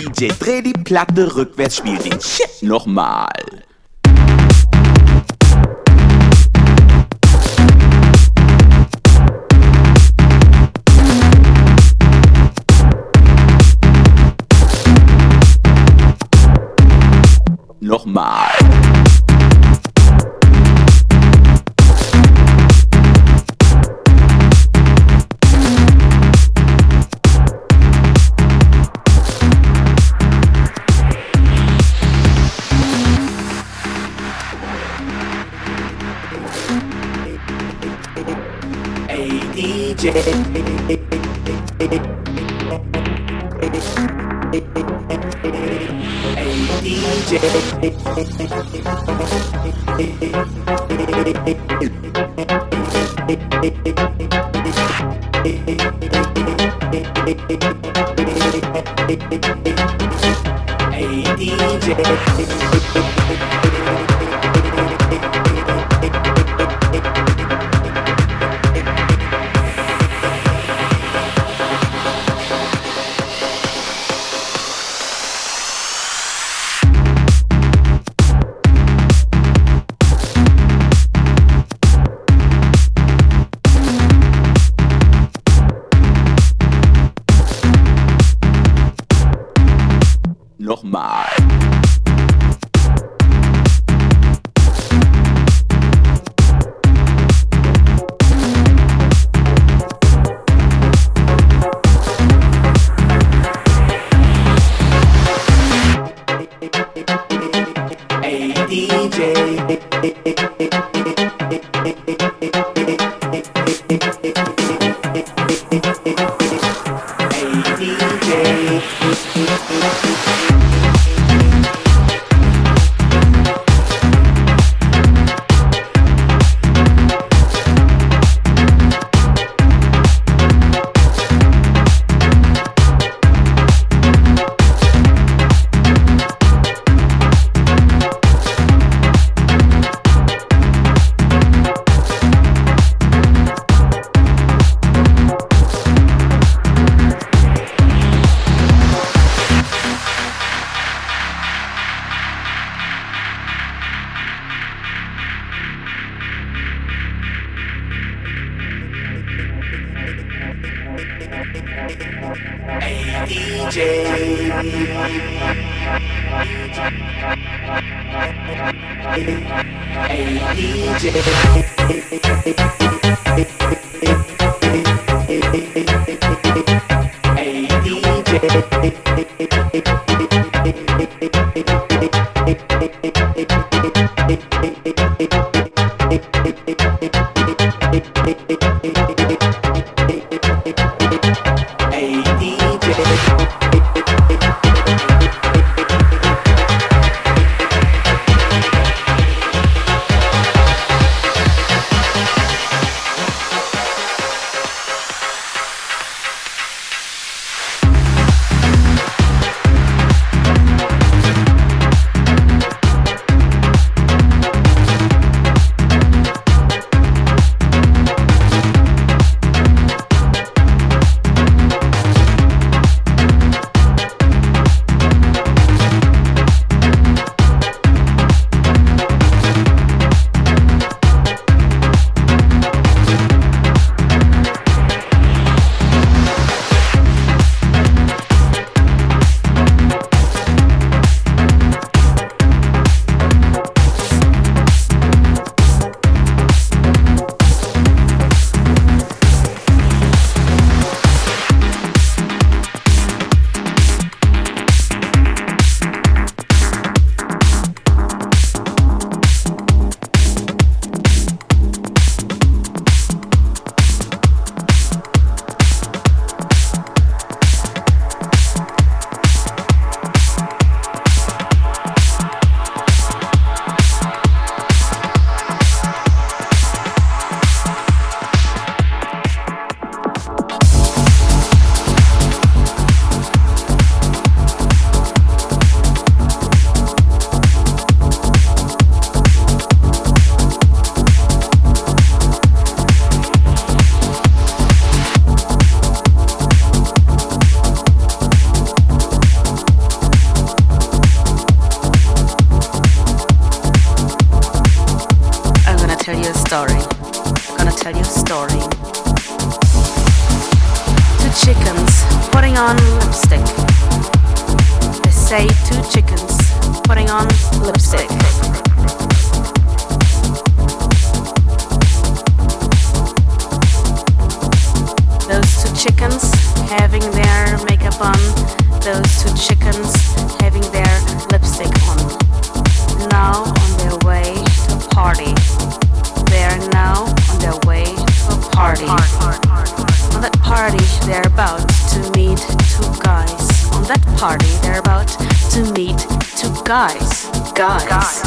DJ, dreh die Platte rückwärts, spiel den Shit nochmal. Nochmal. Hey DJ, nochmal. Hey DJ, story. I'm gonna tell you a story. Two chickens putting on lipstick. They say two chickens putting on lipstick. Those two chickens having their makeup on. Those two chickens having their lipstick on. Now on their way to a party. They are now on their way to a party. On that party, they're about to meet two guys. On that party, they're about to meet two guys. Guys.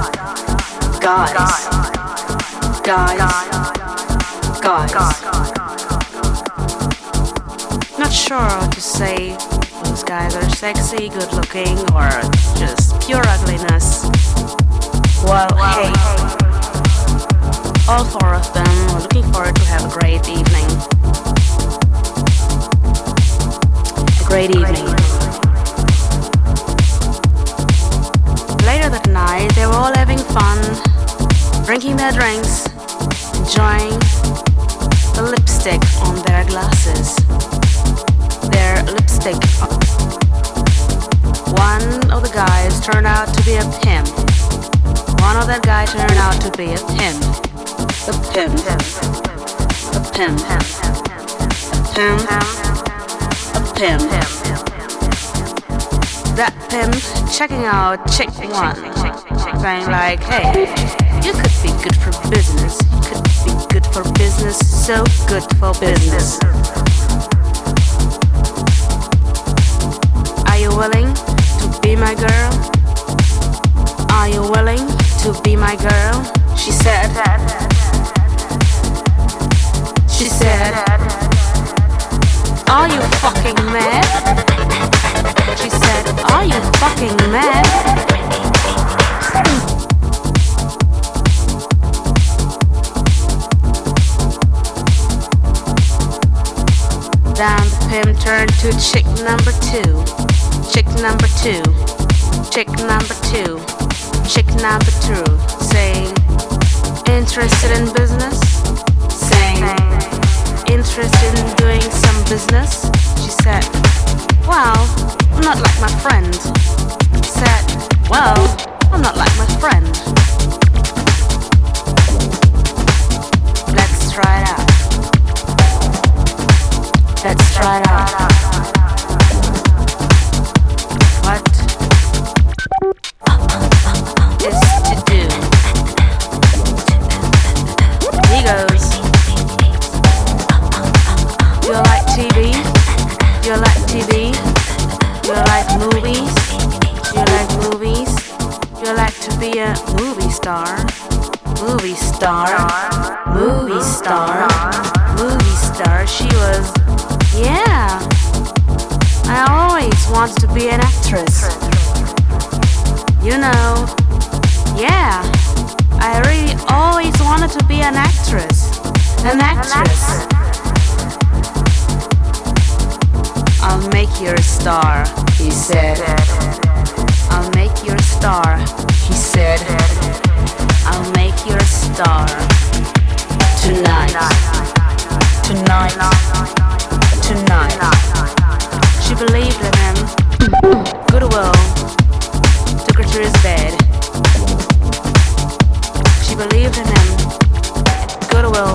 Not sure how to say those guys are sexy, good looking, or just pure ugliness. Well, hey, all four of them are looking forward to have a great evening. A great evening. Later that night, they were all having fun, drinking their drinks, enjoying the lipstick on their glasses. Their lipstick. One of the guys turned out to be a pimp. One of that guy turned out to be a pimp. A pimp. A pimp. A pimp. A pimp. That pimp checking out chick one, saying like, hey, you could be good for business. You could be good for business. So good for business. Are you willing to be my girl? Are you willing to be my girl? She said. She said. Are you fucking mad? She said, are you fucking mad? Then the pimp turned to chick number two. Chick number two, chick number two, chick number two, saying, interested in business? Saying, interested in doing some business? She said, well, I'm not like my friend. She said, well, I'm not like my friend. Let's try it out. Let's try it out. What is to do? He goes, do you like TV? Do you like TV? Do you like movies? Do you like movies? Do you like to be a movie star? Movie star? Movie star? Movie star? She was, yeah. I always wanted to be an actress. You know, yeah. I really always wanted to be an actress. An actress. I'll make you a star, he said. I'll make you a star, he said. I'll make you a star. Tonight. Tonight. Tonight. She believed in him. Goodwill took her to his bed. She believed in him. Goodwill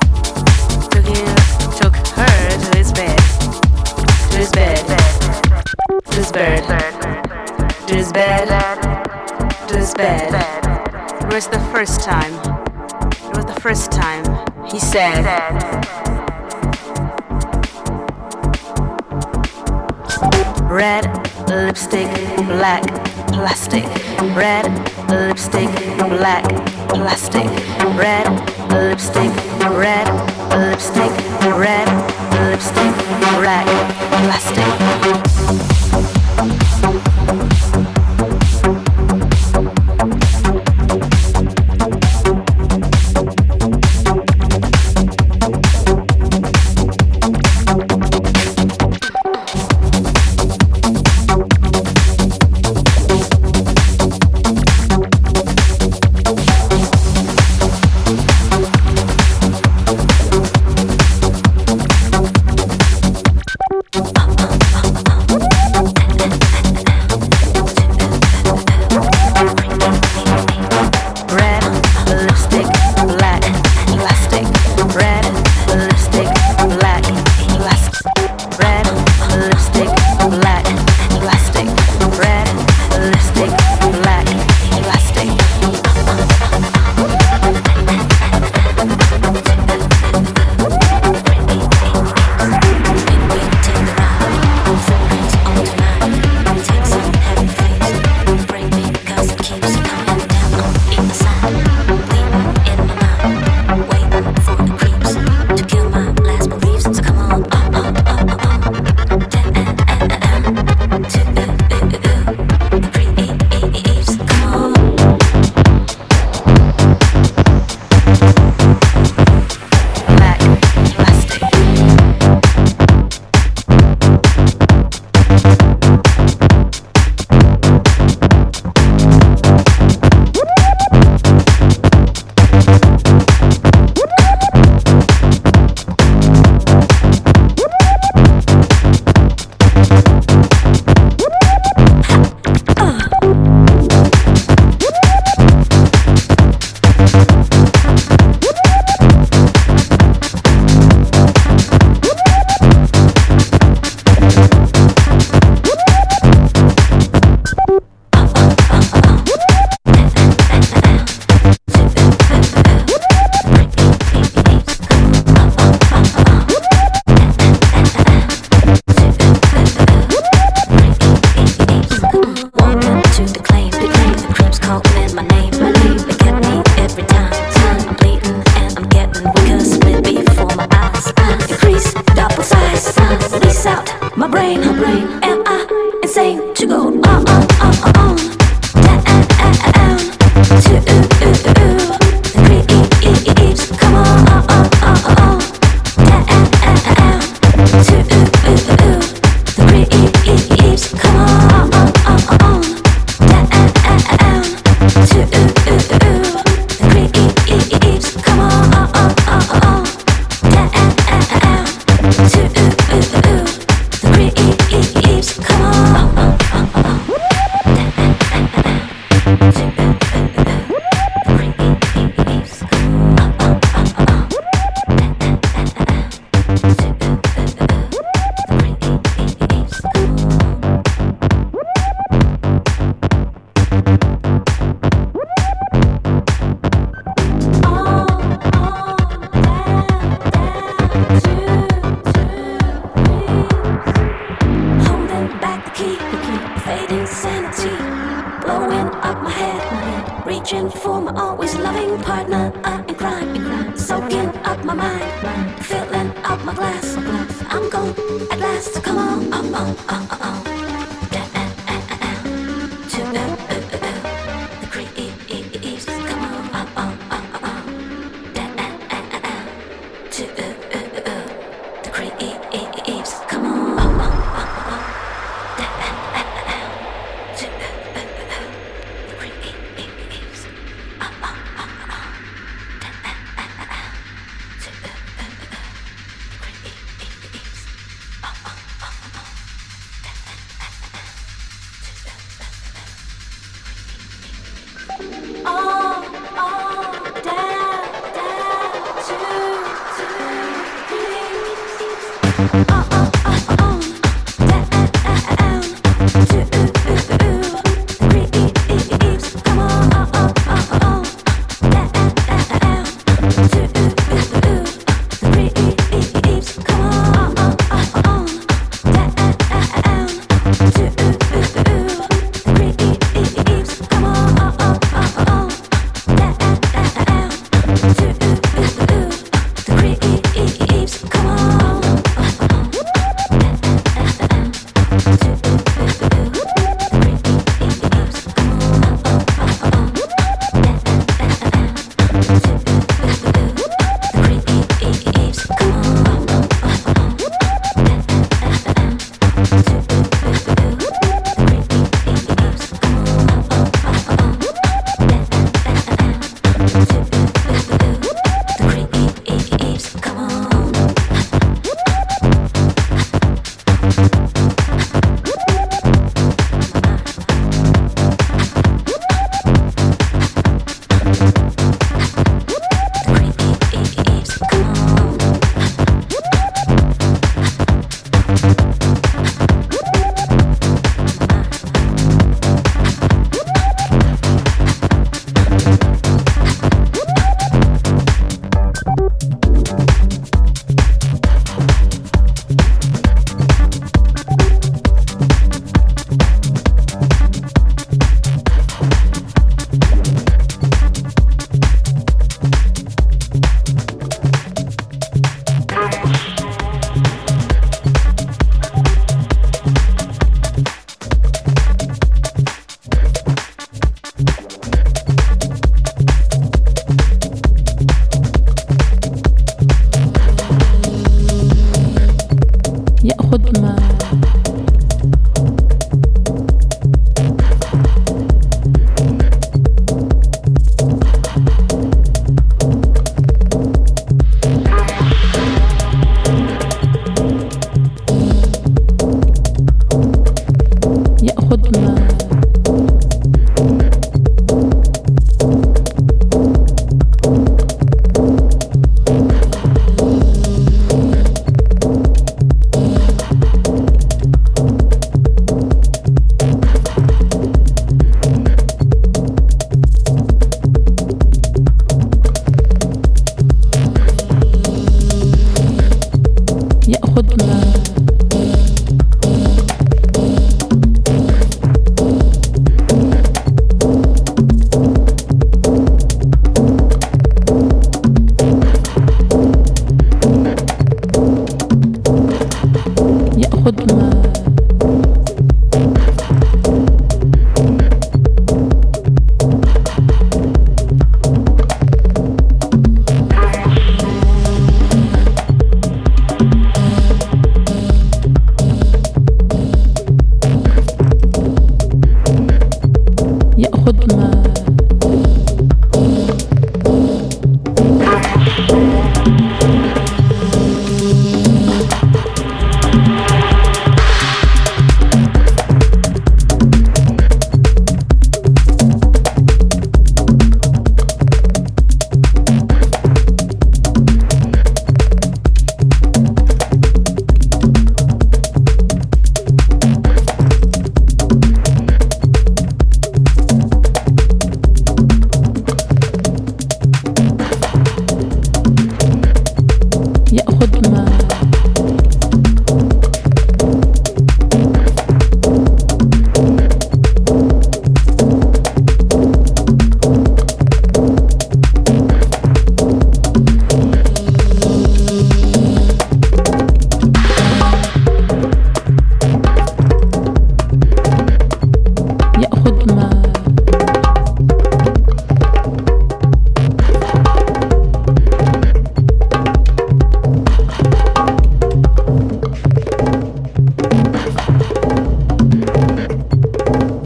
took her to his bed. To his bed. To his bed. To his bed. To his bed. It was the first time. It was the first time he said, red lipstick, black plastic. Red lipstick, black plastic. Red lipstick, red lipstick, red lipstick, black plastic. up my head, reaching for my always loving partner in crime, soaking up my mind, filling up my glass. I'm gone at last. Come on, to the creeps. Come on, to the creeps. Come on.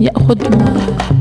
يأخذ